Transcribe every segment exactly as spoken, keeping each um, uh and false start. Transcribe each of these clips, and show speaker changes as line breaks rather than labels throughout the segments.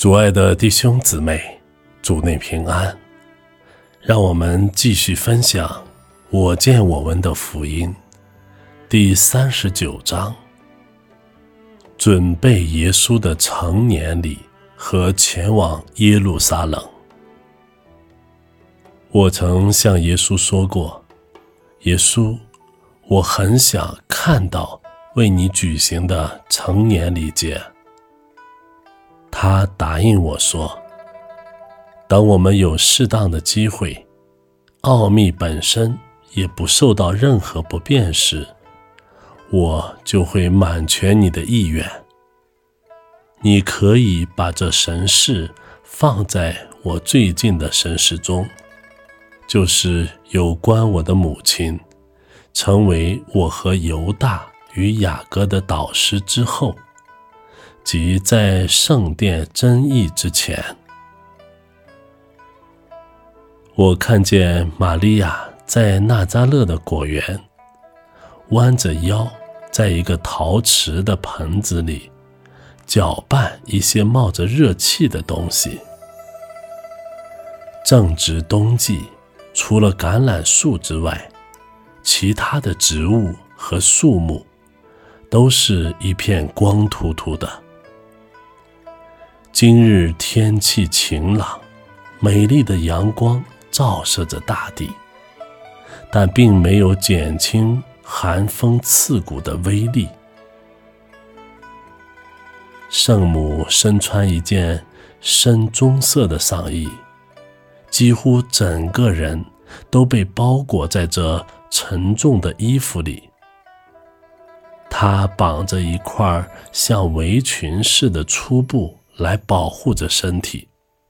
主爱的弟兄姊妹，主内平安。让我们继续分享我见我闻的福音第三十九章，准备耶稣的成年礼和前往耶路撒冷。我曾向耶稣说过，耶稣，我很想看到为你举行的成年礼节。他答应我说，等我们有适当的机会，奥秘本身也不受到任何不便时，我就会满全你的意愿。你可以把这神事放在我最近的神事中，就是有关我的母亲成为我和犹大与雅各的导师之后，即在圣殿争议之前。我看见玛利亚在纳匝勒的果园，弯着腰在一个陶瓷的盆子里搅拌一些冒着热气的东西。正值冬季，除了橄榄树之外，其他的植物和树木都是一片光秃秃的。今日天气晴朗，美丽的阳光照射着大地，但并没有减轻寒风刺骨的威力。圣母身穿一件深棕色的上衣，几乎整个人都被包裹在这沉重的衣服里。她绑着一块像围裙似的粗布来保护着身体。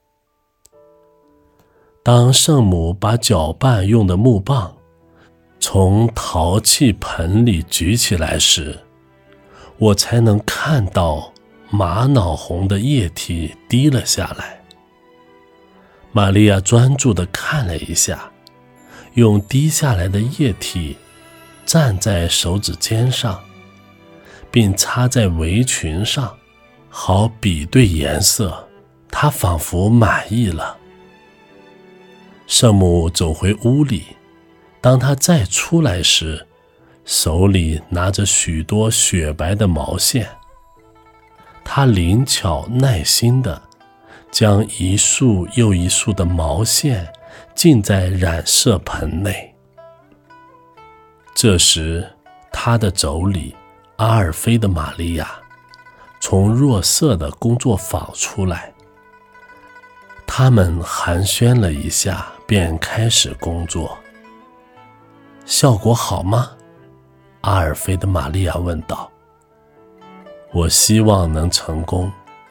当圣母把搅拌用的木棒从陶器盆里举起来时，我才能看到玛瑙红的液体滴了下来。玛利亚专注地看了一下，用滴下来的液体蘸在手指尖上，并擦在围裙上，好比对颜色。她仿佛满意了。圣母走回屋里，当她再出来时，手里拿着许多雪白的毛线。她灵巧耐心地将一束又一束的毛线浸在染色盆内。这时，她的妯娌阿尔菲的玛利亚从若瑟的工作坊出来，他们寒暄了一下，便开始工作。效果好吗？阿尔菲的玛利亚问道。我希望能成功。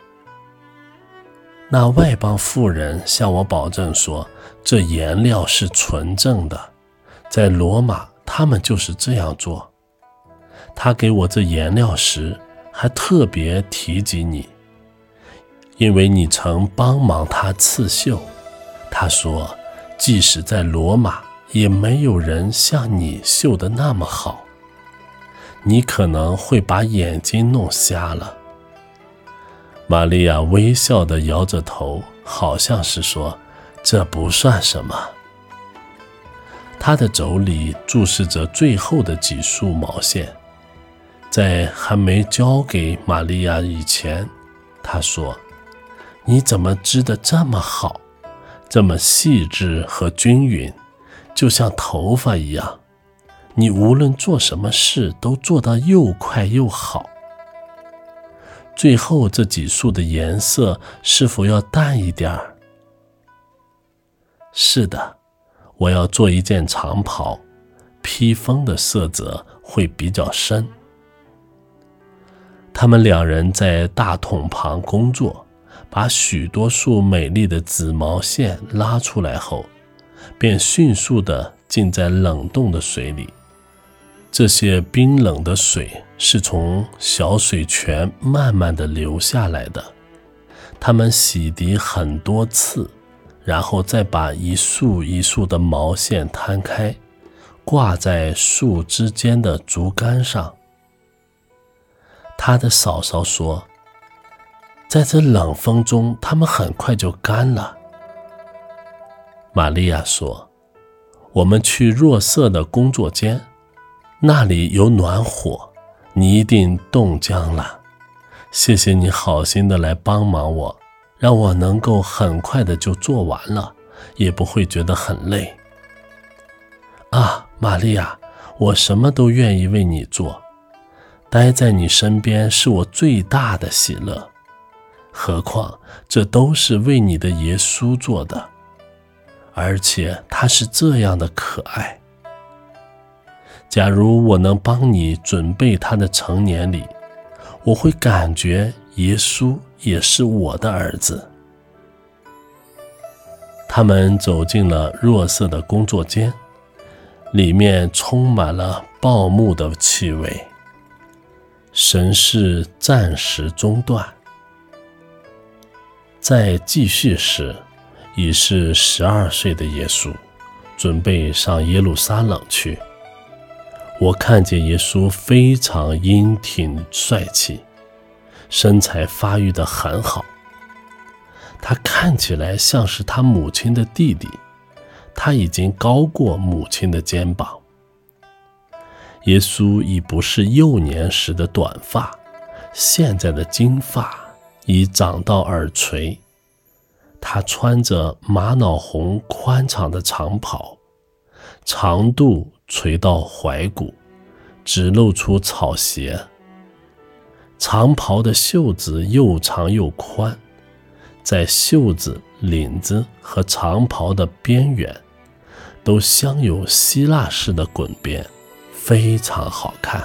那外邦妇人向我保证说，这颜料是纯正的，在罗马他们就是这样做。他给我这颜料时还特别提及你，因为你曾帮忙他刺绣。他说，即使在罗马也没有人像你绣得那么好，你可能会把眼睛弄瞎了。玛利亚微笑地摇着头，好像是说，这不算什么。她的妯娌注视着最后的几束毛线，在还没交给玛利亚以前，她说，你怎么织得这么好，这么细致和均匀，就像头发一样。你无论做什么事都做得又快又好。最后这几束的颜色是否要淡一点儿？是的，我要做一件长袍，披风的色泽会比较深。他们两人在大桶旁工作，把许多束美丽的紫毛线拉出来后，便迅速地浸在冷冻的水里。这些冰冷的水是从小水泉慢慢地流下来的。他们洗涤很多次，然后再把一束一束的毛线摊开，挂在树之间的竹竿上。他的嫂嫂说， 在这冷风中，它们很快就干了。玛利亚说，我们去若瑟的工作间，那里有暖火，你一定冻僵了。谢谢你好心的来帮忙我，让我能够很快的就做完了，也不会觉得很累。啊，玛利亚，我什么都愿意为你做，待在你身边是我最大的喜乐，何况这都是为你的耶稣做的，而且他是这样的可爱。假如我能帮你准备他的成年礼，我会感觉耶稣也是我的儿子。他们走进了若瑟的工作间，里面充满了报幕的气味。神事暂时中断，在继续时，已是十二岁的耶稣，准备上耶路撒冷去。我看见耶稣非常英挺帅气，身材发育得很好。他看起来像是他母亲的弟弟，他已经高过母亲的肩膀。耶稣已不是幼年时的短发，现在的金发已长到耳垂。他穿着玛瑙红宽敞的长袍，长度垂到踝骨，只露出草鞋。长袍的袖子又长又宽，在袖子、领子和长袍的边缘都镶有希腊式的滚边，非常好看。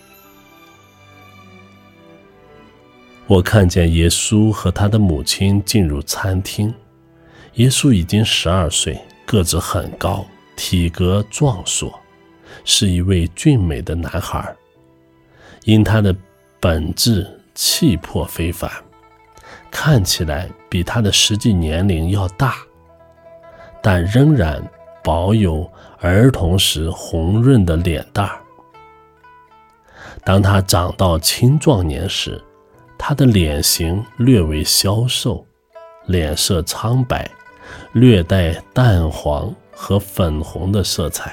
我看见耶稣和他的母亲进入餐厅。耶稣已经十二岁，个子很高，体格壮硕，是一位俊美的男孩。因他的本质气魄非凡，看起来比他的实际年龄要大，但仍然保有儿童时红润的脸蛋儿。当他长到青壮年时，他的脸型略为消瘦，脸色苍白，略带淡黄和粉红的色彩。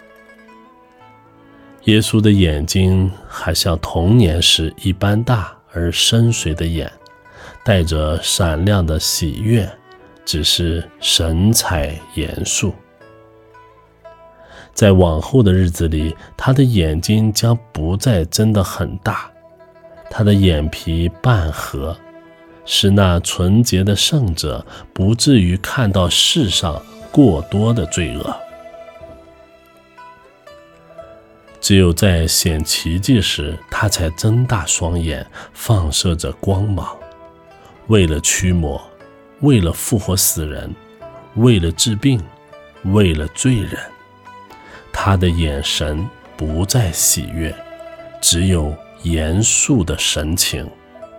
耶稣的眼睛还像童年时一般大而深邃的眼，带着闪亮的喜悦，只是神采严肃。在往后的日子里，他的眼睛将不再真的很大，他的眼皮半合，使那纯洁的圣者不至于看到世上过多的罪恶。只有在显奇迹时，他才睁大双眼，放射着光芒，为了驱魔，为了复活死人，为了治病，为了罪人。他的眼神不再喜悦，只有严肃的神情。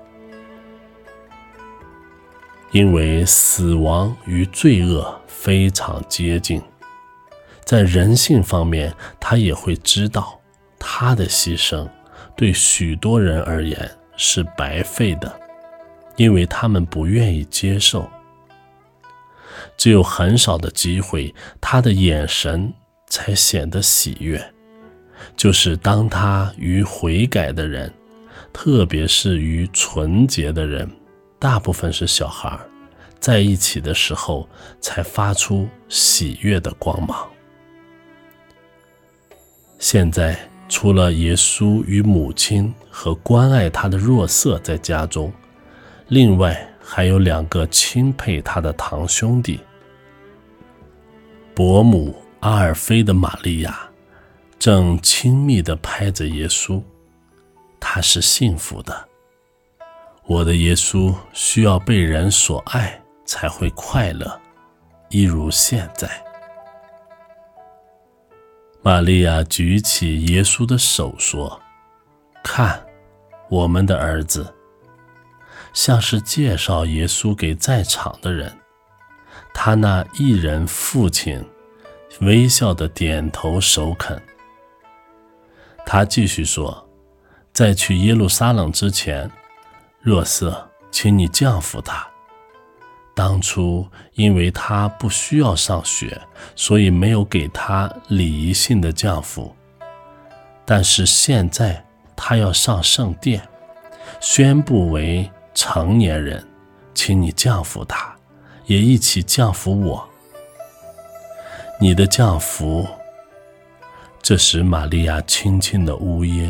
因为死亡与罪恶非常接近，在人性方面，他也会知道他的牺牲对许多人而言是白费的，因为他们不愿意接受。只有很少的机会，他的眼神才显得喜悦，就是当他与悔改的人，特别是与纯洁的人，大部分是小孩，在一起的时候，才发出喜悦的光芒。现在除了耶稣与母亲和关爱他的若瑟在家中，另外还有两个钦佩他的堂兄弟。伯母阿尔菲的玛利亚正亲密地拍着耶稣，他是幸福的。我的耶稣需要被人所爱才会快乐，一如现在。玛利亚举起耶稣的手说，看，我们的儿子，像是介绍耶稣给在场的人。他那一人父亲微笑地点头首肯。他继续说，在去耶路撒冷之前，若瑟， 请你降服他。当初因为他不需要上学，所以没有给他礼仪性的降服，但是现在他要上圣殿，宣布为成年人，请你降服他，也一起降服我。你的降服。这时玛利亚轻轻的呜咽，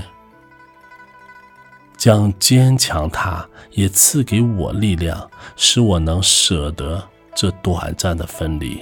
将坚强他也赐给我力量，使我能舍得这短暂的分离。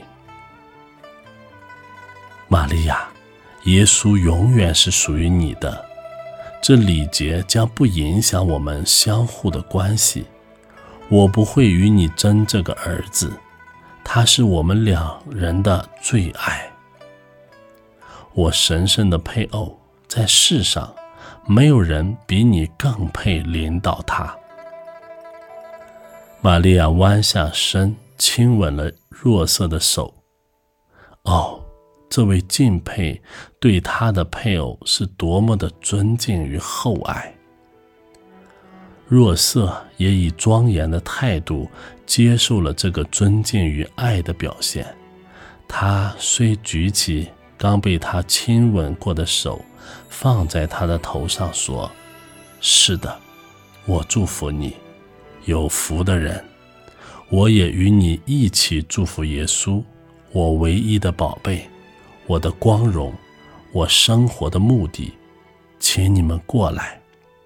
玛利亚，耶稣永远是属于你的，这礼节将不影响我们相互的关系。我不会与你争这个儿子，他是我们两人的最爱。我神圣的配偶，在世上没有人比你更配领导他。玛利亚弯下身，亲吻了若瑟的手。哦，这位敬佩对他的配偶是多么的尊敬与厚爱。若瑟也以庄严的态度接受了这个尊敬与爱的表现。他虽举起刚被他亲吻过的手，放在他的头上说，是的，我祝福你，有福的人。我也与你一起祝福耶稣，我唯一的宝贝，我的光荣，我生活的目的，请你们过来。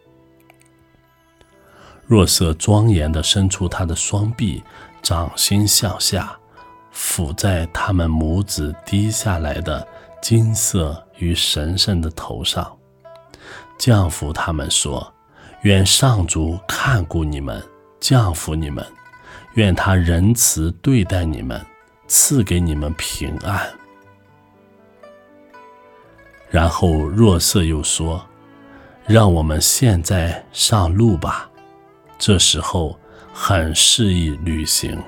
若瑟庄严地伸出他的双臂，掌心向下，抚在他们母子低下来的金色与神圣的头上，降服他们说，愿上主看顾你们，降服你们，愿他仁慈对待你们，赐给你们平安。然后若瑟又说，让我们现在上路吧，这时候很适宜旅行。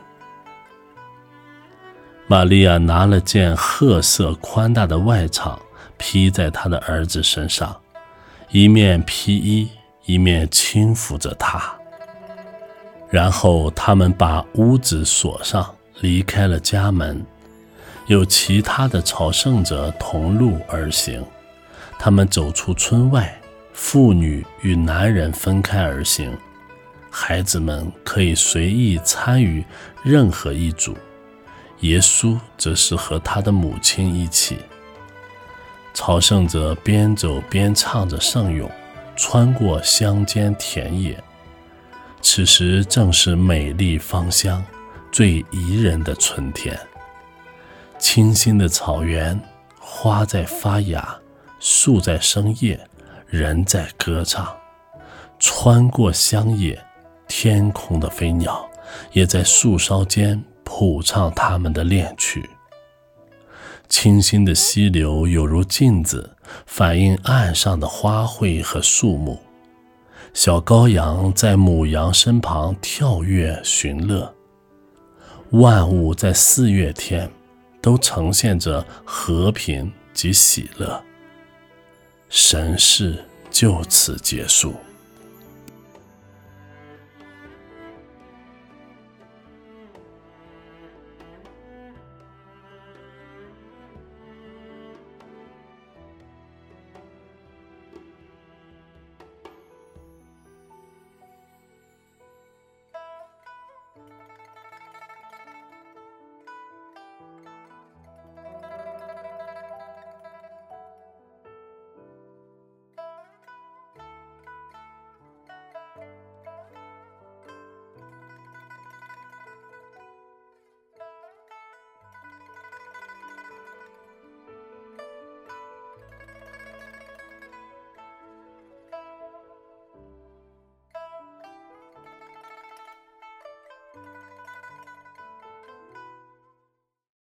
玛利亚拿了件褐色宽大的外裳披在他的儿子身上，一面披衣，一面轻抚着他。然后他们把屋子锁上，离开了家门。有其他的朝圣者同路而行，他们走出村外，妇女与男人分开而行，孩子们可以随意参与任何一组，耶稣则是和他的母亲一起。朝圣者边走边唱着圣咏，穿过乡间田野。此时正是美丽芳香、最宜人的春天，清新的草原，花在发芽，树在生叶，人在歌唱。穿过乡野，天空的飞鸟也在树梢间谱唱他们的恋曲。清新的溪流有如镜子，反映岸上的花卉和树木。小羔羊在母羊身旁跳跃寻乐。万物在四月天都呈现着和平及喜乐。神事就此结束。